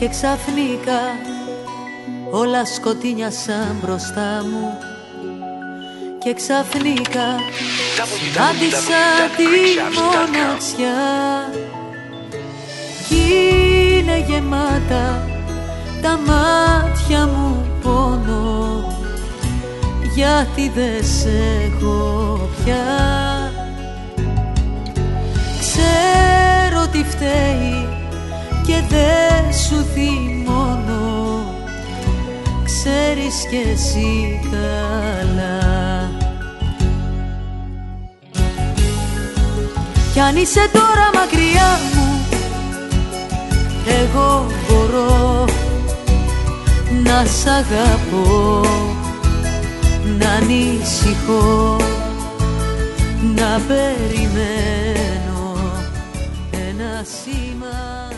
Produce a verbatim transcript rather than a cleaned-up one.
και ξαφνικά όλα σκοτεινιάσαν μπροστά μου και ξαφνικά συνάντησα τη μοναξιά κι είναι γεμάτα τα μάτια μου πόνο γιατί δεν σε έχω πια. Ξέρω τι φταίει και δεν σου θυμώνω, ξέρεις κι εσύ καλά. Κι αν είσαι τώρα μακριά μου, εγώ μπορώ να σ' αγαπώ, να ανησυχώ, να περιμένω ένα σήμα.